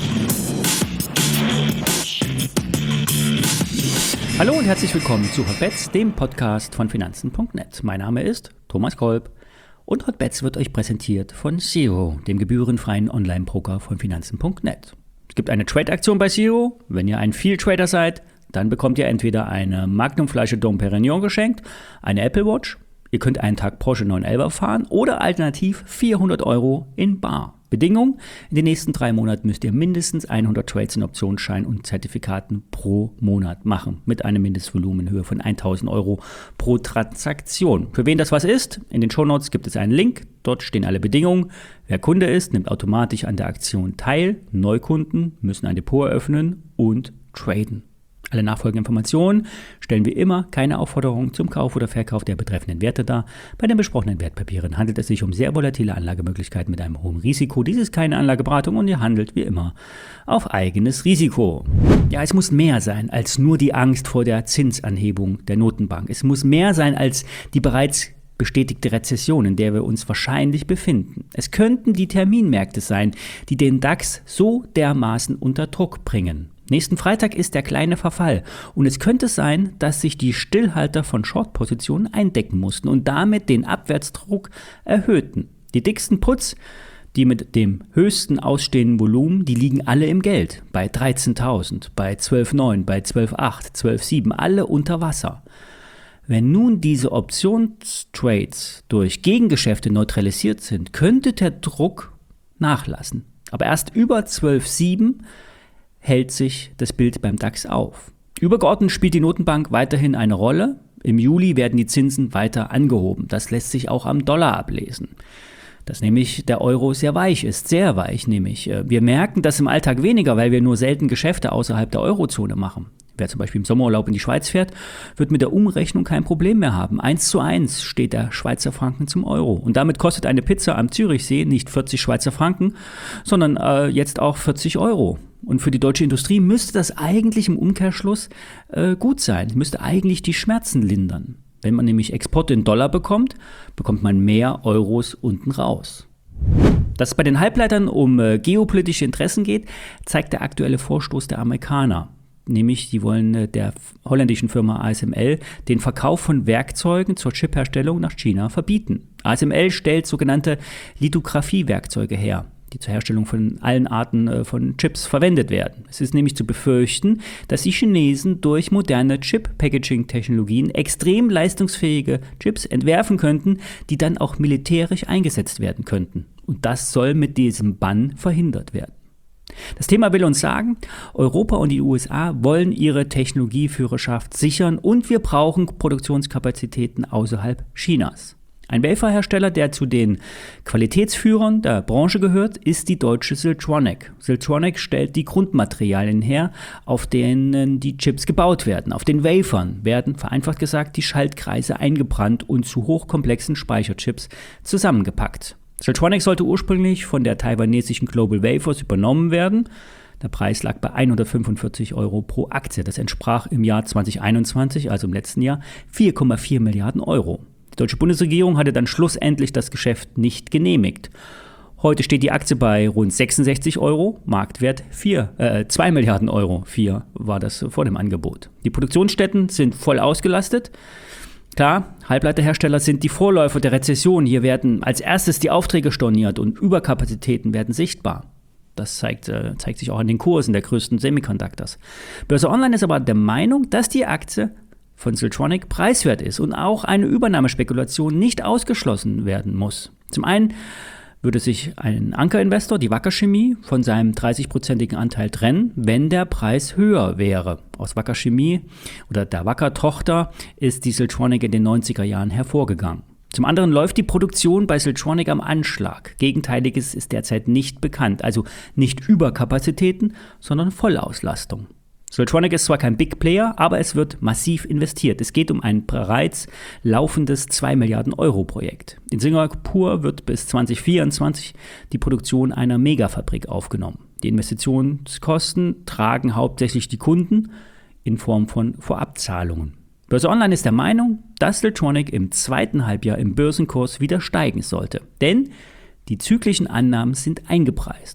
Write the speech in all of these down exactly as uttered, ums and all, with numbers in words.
Hallo und herzlich willkommen zu Hotbets, dem Podcast von Finanzen punkt net. Mein Name ist Thomas Kolb und Hotbets wird euch präsentiert von Zero, dem gebührenfreien Online-Broker von Finanzen punkt net. Es gibt eine Trade-Aktion bei Zero. Wenn ihr ein Viel-Trader seid, dann bekommt ihr entweder eine Magnum-Flasche Dom Perignon geschenkt, eine Apple Watch, ihr könnt einen Tag Porsche neun elf fahren oder alternativ vierhundert Euro in bar. Bedingung: in den nächsten drei Monaten müsst ihr mindestens hundert Trades in Optionsscheinen und Zertifikaten pro Monat machen, mit einem Mindestvolumen in Höhe von tausend Euro pro Transaktion. Für wen das was ist? In den Shownotes gibt es einen Link, dort stehen alle Bedingungen. Wer Kunde ist, nimmt automatisch an der Aktion teil. Neukunden müssen ein Depot eröffnen und traden. Alle nachfolgenden Informationen stellen wie immer keine Aufforderung zum Kauf oder Verkauf der betreffenden Werte dar. Bei den besprochenen Wertpapieren handelt es sich um sehr volatile Anlagemöglichkeiten mit einem hohen Risiko. Dies ist keine Anlageberatung und ihr handelt wie immer auf eigenes Risiko. Ja, es muss mehr sein als nur die Angst vor der Zinsanhebung der Notenbank. Es muss mehr sein als die bereits bestätigte Rezession, in der wir uns wahrscheinlich befinden. Es könnten die Terminmärkte sein, die den DAX so dermaßen unter Druck bringen. Nächsten Freitag ist der kleine Verfall und es könnte sein, dass sich die Stillhalter von Short-Positionen eindecken mussten und damit den Abwärtsdruck erhöhten. Die dicksten Puts, die mit dem höchsten ausstehenden Volumen, die liegen alle im Geld. Bei dreizehntausend, bei zwölf Komma neun, bei zwölf Komma acht, zwölf Komma sieben, alle unter Wasser. Wenn nun diese Optionstrades durch Gegengeschäfte neutralisiert sind, könnte der Druck nachlassen. Aber erst über zwölf Komma sieben hält sich das Bild beim DAX auf. Übergeordnet spielt die Notenbank weiterhin eine Rolle. Im Juli werden die Zinsen weiter angehoben. Das lässt sich auch am Dollar ablesen. Dass nämlich der Euro sehr weich ist, sehr weich nämlich. Wir merken das im Alltag weniger, weil wir nur selten Geschäfte außerhalb der Eurozone machen. Wer zum Beispiel im Sommerurlaub in die Schweiz fährt, wird mit der Umrechnung kein Problem mehr haben. Eins zu eins steht der Schweizer Franken zum Euro. Und damit kostet eine Pizza am Zürichsee nicht vierzig Schweizer Franken, sondern äh, jetzt auch vierzig Euro. Und für die deutsche Industrie müsste das eigentlich im Umkehrschluss äh, gut sein. Es müsste eigentlich die Schmerzen lindern. Wenn man nämlich Exporte in Dollar bekommt, bekommt man mehr Euros unten raus. Dass es bei den Halbleitern um äh, geopolitische Interessen geht, zeigt der aktuelle Vorstoß der Amerikaner. Nämlich, die wollen äh, der holländischen Firma A S M L den Verkauf von Werkzeugen zur Chipherstellung nach China verbieten. A S M L stellt sogenannte Lithografie-Werkzeuge her, die zur Herstellung von allen Arten äh, von Chips verwendet werden. Es ist nämlich zu befürchten, dass die Chinesen durch moderne Chip-Packaging-Technologien extrem leistungsfähige Chips entwerfen könnten, die dann auch militärisch eingesetzt werden könnten. Und das soll mit diesem Bann verhindert werden. Das Thema will uns sagen, Europa und die U S A wollen ihre Technologieführerschaft sichern und wir brauchen Produktionskapazitäten außerhalb Chinas. Ein Waferhersteller, der zu den Qualitätsführern der Branche gehört, ist die deutsche Siltronic. Siltronic stellt die Grundmaterialien her, auf denen die Chips gebaut werden. Auf den Wafern werden, vereinfacht gesagt, die Schaltkreise eingebrannt und zu hochkomplexen Speicherchips zusammengepackt. Siltronic sollte ursprünglich von der taiwanesischen Global Wafers übernommen werden. Der Preis lag bei hundertfünfundvierzig Euro pro Aktie. Das entsprach im Jahr zwanzig einundzwanzig, also im letzten Jahr, vier Komma vier Milliarden Euro. Die deutsche Bundesregierung hatte dann schlussendlich das Geschäft nicht genehmigt. Heute steht die Aktie bei rund sechsundsechzig Euro, Marktwert vier, äh, zwei Milliarden Euro. vier war das vor dem Angebot. Die Produktionsstätten sind voll ausgelastet. Klar, Halbleiterhersteller sind die Vorläufer der Rezession. Hier werden als erstes die Aufträge storniert und Überkapazitäten werden sichtbar. Das zeigt, äh, zeigt sich auch an den Kursen der größten Semiconductors. Börse Online ist aber der Meinung, dass die Aktie von Siltronic preiswert ist und auch eine Übernahmespekulation nicht ausgeschlossen werden muss. Zum einen würde sich ein Ankerinvestor, die Wacker Chemie, von seinem dreißig-prozentigen Anteil trennen, wenn der Preis höher wäre. Aus Wacker Chemie oder der Wacker-Tochter ist die Siltronic in den neunziger Jahren hervorgegangen. Zum anderen läuft die Produktion bei Siltronic am Anschlag. Gegenteiliges ist derzeit nicht bekannt, also nicht Überkapazitäten, sondern Vollauslastung. Siltronic ist zwar kein Big Player, aber es wird massiv investiert. Es geht um ein bereits laufendes zwei Milliarden Euro Projekt. In Singapur wird bis zwanzig vierundzwanzig die Produktion einer Megafabrik aufgenommen. Die Investitionskosten tragen hauptsächlich die Kunden in Form von Vorabzahlungen. Börse Online ist der Meinung, dass Siltronic im zweiten Halbjahr im Börsenkurs wieder steigen sollte. Denn die zyklischen Annahmen sind eingepreist.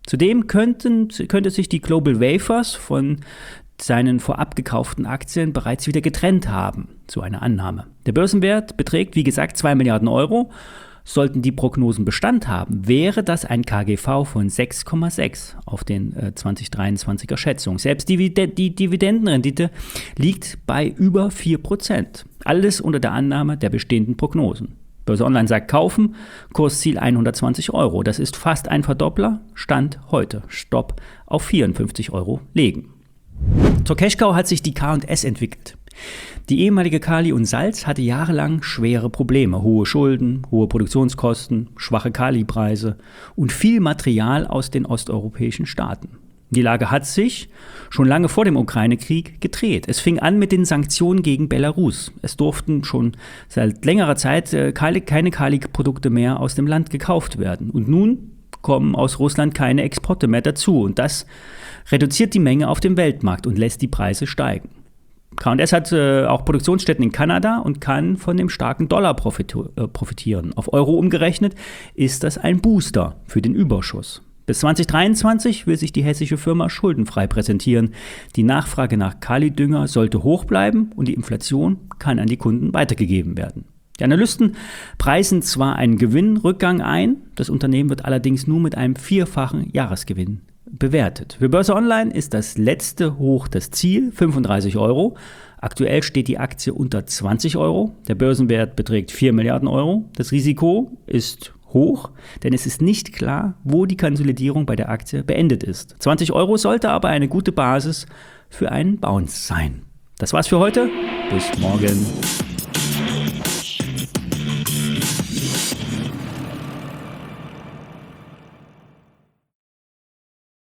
Zudem könnten, könnte sich die Global Wafers von seinen vorab gekauften Aktien bereits wieder getrennt haben, so eine Annahme. Der Börsenwert beträgt, wie gesagt, zwei Milliarden Euro. Sollten die Prognosen Bestand haben, wäre das ein K G V von sechs Komma sechs auf den äh, zwanzig dreiundzwanziger Schätzung. Selbst die, die Dividendenrendite liegt bei über vier Prozent. Alles unter der Annahme der bestehenden Prognosen. Börse Online sagt kaufen, Kursziel hundertzwanzig Euro. Das ist fast ein Verdoppler, Stand heute. Stopp auf vierundfünfzig Euro legen. Zur Cash-Cow hat sich die K und S entwickelt. Die ehemalige Kali und Salz hatte jahrelang schwere Probleme. Hohe Schulden, hohe Produktionskosten, schwache Kalipreise und viel Material aus den osteuropäischen Staaten. Die Lage hat sich schon lange vor dem Ukraine-Krieg gedreht. Es fing an mit den Sanktionen gegen Belarus. Es durften schon seit längerer Zeit keine Kali-Produkte mehr aus dem Land gekauft werden. Und nun kommen aus Russland keine Exporte mehr dazu. Und das reduziert die Menge auf dem Weltmarkt und lässt die Preise steigen. K und S hat äh, auch Produktionsstätten in Kanada und kann von dem starken Dollar profiti- äh, profitieren. Auf Euro umgerechnet ist das ein Booster für den Überschuss. Bis zwanzig dreiundzwanzig will sich die hessische Firma schuldenfrei präsentieren. Die Nachfrage nach Kalidünger sollte hoch bleiben und die Inflation kann an die Kunden weitergegeben werden. Die Analysten preisen zwar einen Gewinnrückgang ein, das Unternehmen wird allerdings nur mit einem vierfachen Jahresgewinn bewertet. Für Börse Online ist das letzte Hoch das Ziel, fünfunddreißig Euro. Aktuell steht die Aktie unter zwanzig Euro. Der Börsenwert beträgt vier Milliarden Euro. Das Risiko ist hoch, denn es ist nicht klar, wo die Konsolidierung bei der Aktie beendet ist. zwanzig Euro sollte aber eine gute Basis für einen Bounce sein. Das war's für heute. Bis morgen.